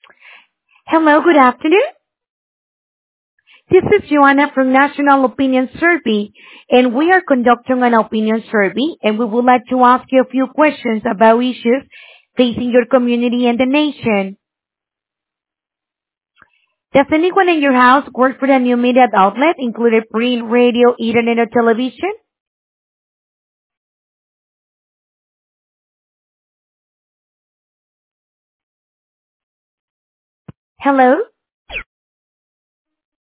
Hello, good afternoon. This is Joanna from National Opinion Survey, and we are conducting an opinion survey, and we would like to ask you a few questions about issues facing your community and the nation. Does anyone in your house work for a new media outlet, including print, radio, internet, or television? Hello?